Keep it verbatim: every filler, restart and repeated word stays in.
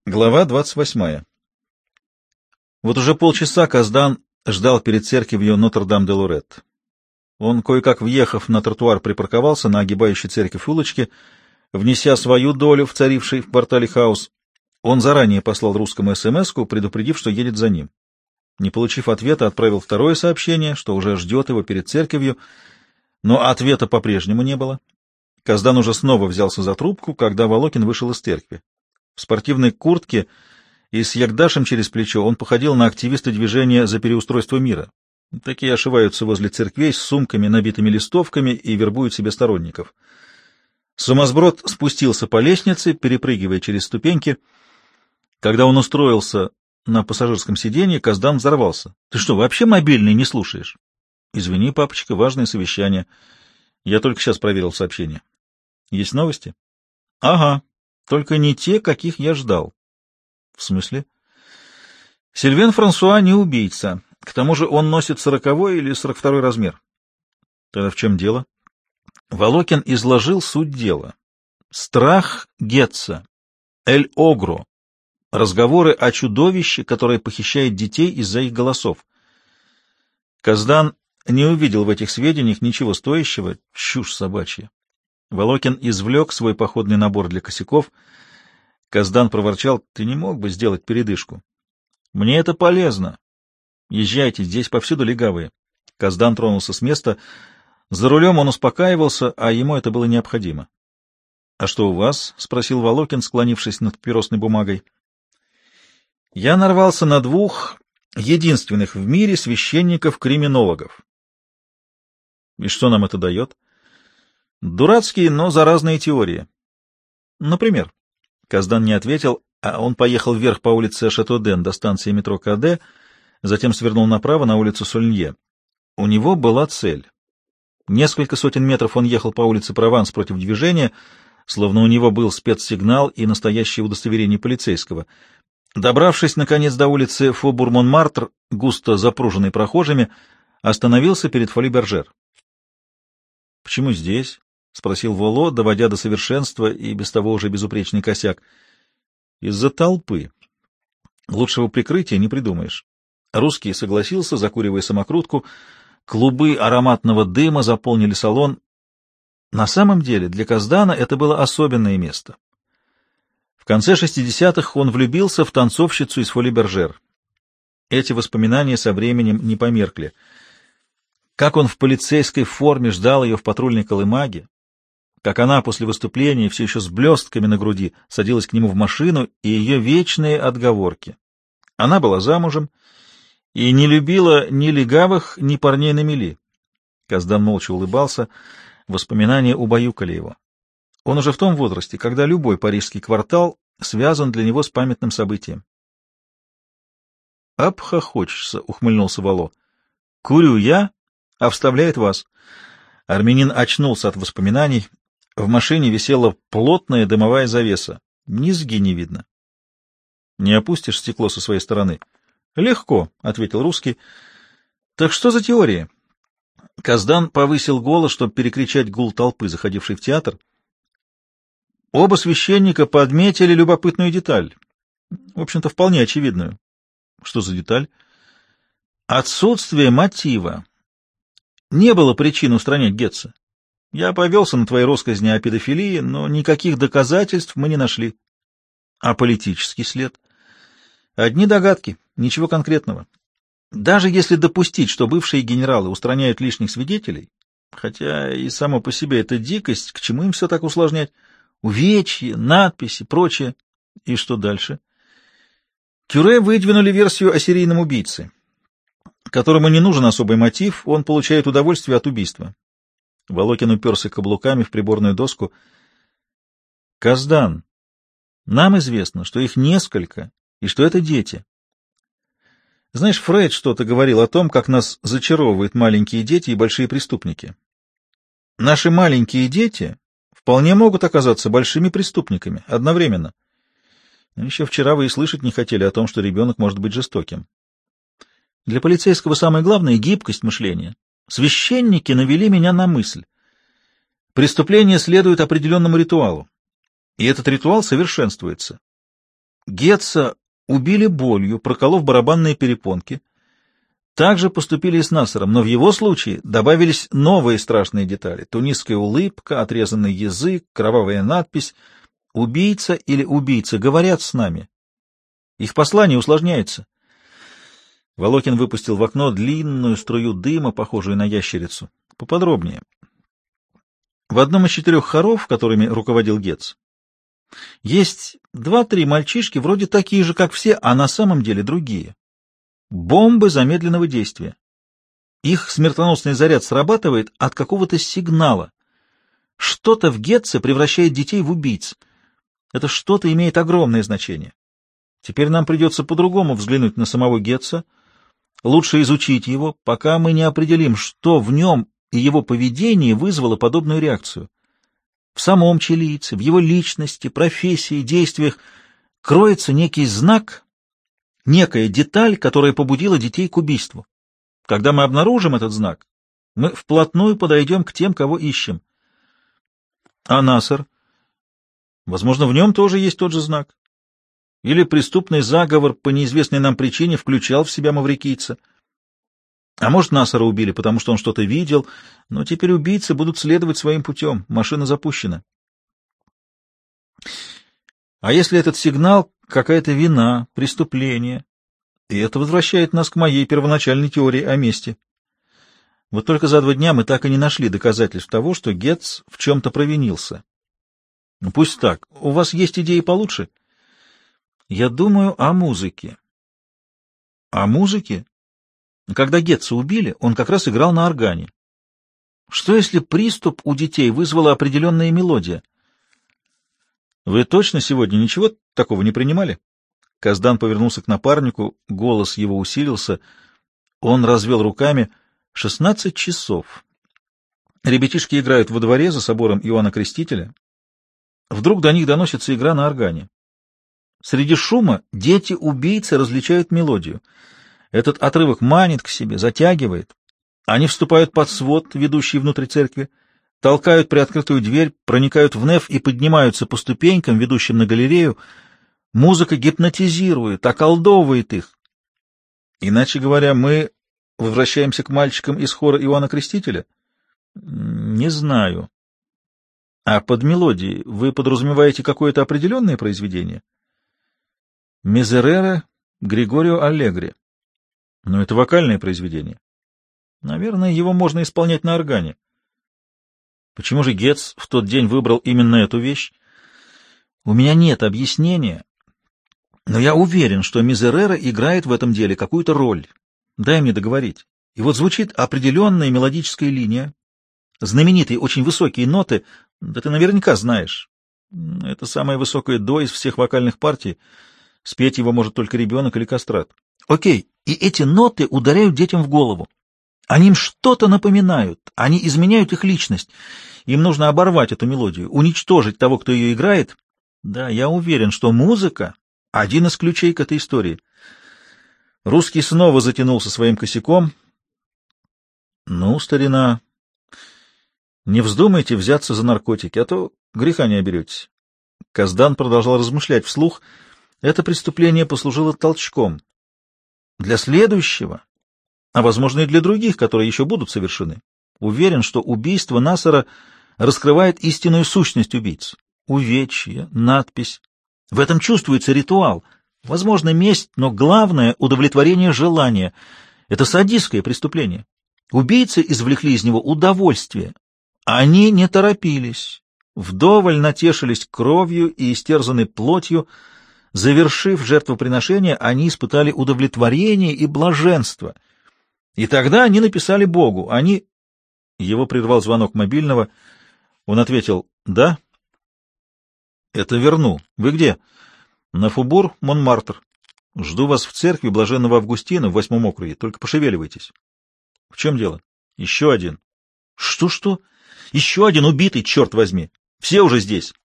Глава двадцать восьмая. Вот уже полчаса Каздан ждал перед церковью Нотр-Дам-де-Лорет. Он, кое-как въехав на тротуар, припарковался на огибающей церковь улочке, внеся свою долю в царивший в квартале хаос. Он заранее послал русскому эс-эм-эску, предупредив, что едет за ним. Не получив ответа, отправил второе сообщение, что уже ждет его перед церковью, но ответа по-прежнему не было. Каздан уже снова взялся за трубку, когда Волокин вышел из церкви. В спортивной куртке и с ягдашем через плечо он походил на активиста движения за переустройство мира. Такие ошиваются возле церквей с сумками, набитыми листовками, и вербуют себе сторонников. Сумасброд спустился по лестнице, перепрыгивая через ступеньки. Когда он устроился на пассажирском сиденье, Каздан взорвался. — Ты что, вообще мобильный не слушаешь? — Извини, папочка, важное совещание. Я только сейчас проверил сообщение. — Есть новости? — Ага. Только не те, каких я ждал. — В смысле? — Сильвен Франсуа не убийца. К тому же он носит сороковой или сорок второй размер. — Тогда в чем дело? Волокин изложил суть дела. Страх Гетца. Эль-Огро. Разговоры о чудовище, которое похищает детей из-за их голосов. Каздан не увидел в этих сведениях ничего стоящего. Чушь собачья. Волокин извлек свой походный набор для косяков. Каздан проворчал: — Ты не мог бы сделать передышку? — Мне это полезно. Езжайте, здесь повсюду легавые. Каздан тронулся с места. За рулем он успокаивался, а ему это было необходимо. — А что у вас? — спросил Волокин, склонившись над папиросной бумагой. — Я нарвался на двух единственных в мире священников-криминологов. — И что нам это дает? — Дурацкие, но заразные теории. Например, Каздан не ответил, а он поехал вверх по улице Шато-Ден до станции метро ка дэ, затем свернул направо на улицу Сольнье. У него была цель. Несколько сотен метров он ехал по улице Прованс против движения, словно у него был спецсигнал и настоящее удостоверение полицейского. Добравшись, наконец, до улицы Фобур-Монмартр, густо запруженной прохожими, остановился перед Фоли-Бержер. — Почему здесь? — спросил Воло, доводя до совершенства и без того уже безупречный косяк. — Из-за толпы. Лучшего прикрытия не придумаешь. Русский согласился, закуривая самокрутку. Клубы ароматного дыма заполнили салон. На самом деле для Каздана это было особенное место. В конце шестидесятых он влюбился в танцовщицу из Фоли-Бержер. Эти воспоминания со временем не померкли. Как он в полицейской форме ждал ее в патрульной колымаге, как она после выступления все еще с блестками на груди садилась к нему в машину, и ее вечные отговорки. Она была замужем и не любила ни легавых, ни парней на мели. Каздан молча улыбался, воспоминания убаюкали его. Он уже в том возрасте, когда любой парижский квартал связан для него с памятным событием. — Обхохочешься, — ухмыльнулся Вало. — Курю я, а вставляет вас. Армянин очнулся от воспоминаний. В машине висела плотная дымовая завеса. Низги не видно. — Не опустишь стекло со своей стороны? — Легко, — ответил русский. — Так что за теория? Каздан повысил голос, чтобы перекричать гул толпы, заходившей в театр. Оба священника подметили любопытную деталь. В общем-то, вполне очевидную. — Что за деталь? — Отсутствие мотива. Не было причин устранять Гетца. Я повелся на твои россказни о педофилии, но никаких доказательств мы не нашли. А политический след? Одни догадки, ничего конкретного. Даже если допустить, что бывшие генералы устраняют лишних свидетелей, хотя и само по себе это дикость, к чему им все так усложнять? Увечья, надписи, прочее. И что дальше? Кюре выдвинули версию о серийном убийце, которому не нужен особый мотив, он получает удовольствие от убийства. Волокин уперся каблуками в приборную доску. — Каздан, нам известно, что их несколько, и что это дети. Знаешь, Фрейд что-то говорил о том, как нас зачаровывают маленькие дети и большие преступники. Наши маленькие дети вполне могут оказаться большими преступниками одновременно. Еще вчера вы и слышать не хотели о том, что ребенок может быть жестоким. Для полицейского самое главное — гибкость мышления. Священники навели меня на мысль. Преступление следует определенному ритуалу, и этот ритуал совершенствуется. Гетца убили болью, проколов барабанные перепонки. Так же поступили и с Насером, но в его случае добавились новые страшные детали. Тунисская улыбка, отрезанный язык, кровавая надпись. Убийца или убийца говорят с нами. Их послание усложняется. Волокин выпустил в окно длинную струю дыма, похожую на ящерицу. Поподробнее. В одном из четырех хоров, которыми руководил Гетц, есть два-три мальчишки, вроде такие же, как все, а на самом деле другие. Бомбы замедленного действия. Их смертоносный заряд срабатывает от какого-то сигнала. Что-то в Гетце превращает детей в убийц. Это что-то имеет огромное значение. Теперь нам придется по-другому взглянуть на самого Гетца, лучше изучить его, пока мы не определим, что в нем и его поведении вызвало подобную реакцию. В самом чилийце, в его личности, профессии, действиях кроется некий знак, некая деталь, которая побудила детей к убийству. Когда мы обнаружим этот знак, мы вплотную подойдем к тем, кого ищем. А Насер? Возможно, в нем тоже есть тот же знак. Или преступный заговор по неизвестной нам причине включал в себя маврикийца. А может, Насера убили, потому что он что-то видел, но теперь убийцы будут следовать своим путем. Машина запущена. А если этот сигнал — какая-то вина, преступление? И это возвращает нас к моей первоначальной теории о мести. Вот только за два дня мы так и не нашли доказательств того, что Гетц в чем-то провинился. Ну, пусть так. У вас есть идеи получше? Я думаю о музыке. О музыке? Когда Гетца убили, он как раз играл на органе. Что если приступ у детей вызвала определенная мелодия? Вы точно сегодня ничего такого не принимали? Каздан повернулся к напарнику, голос его усилился. Он развел руками. Шестнадцать часов. Ребятишки играют во дворе за собором Иоанна Крестителя. Вдруг до них доносится игра на органе. Среди шума дети-убийцы различают мелодию. Этот отрывок манит к себе, затягивает. Они вступают под свод, ведущий внутрь церкви, толкают приоткрытую дверь, проникают в неф и поднимаются по ступенькам, ведущим на галерею. Музыка гипнотизирует, околдовывает их. Иначе говоря, мы возвращаемся к мальчикам из хора Иоанна Крестителя? Не знаю. А под мелодией вы подразумеваете какое-то определенное произведение? Мизерере Григорио Аллегри. Но это вокальное произведение. Наверное, его можно исполнять на органе. Почему же Гетц в тот день выбрал именно эту вещь? У меня нет объяснения, но я уверен, что Мизерере играет в этом деле какую-то роль. Дай мне договорить. И вот звучит определенная мелодическая линия, знаменитые очень высокие ноты, да ты наверняка знаешь. Это самая высокая до из всех вокальных партий. Спеть его может только ребенок или кастрат. Окей, и эти ноты ударяют детям в голову. Они им что-то напоминают, они изменяют их личность. Им нужно оборвать эту мелодию, уничтожить того, кто ее играет. Да, я уверен, что музыка — один из ключей к этой истории. Русский снова затянулся своим косяком. Ну, старина, не вздумайте взяться за наркотики, а то греха не оберетесь. Каздан продолжал размышлять вслух. Это преступление послужило толчком для следующего, а, возможно, и для других, которые еще будут совершены. Уверен, что убийство Насера раскрывает истинную сущность убийц. Увечье, надпись. В этом чувствуется ритуал. Возможно, месть, но главное — удовлетворение желания. Это садистское преступление. Убийцы извлекли из него удовольствие. Они не торопились, вдоволь натешились кровью и истерзанной плотью. Завершив жертвоприношение, они испытали удовлетворение и блаженство. И тогда они написали Богу. Они... Его прервал звонок мобильного. Он ответил: «Да». «Это верну. Вы где?» «На Фубур, Монмартр. Жду вас в церкви Блаженного Августина в восьмом округе. Только пошевеливайтесь». «В чем дело?» «Еще один». «Что-что? Еще один убитый, черт возьми. Все уже здесь».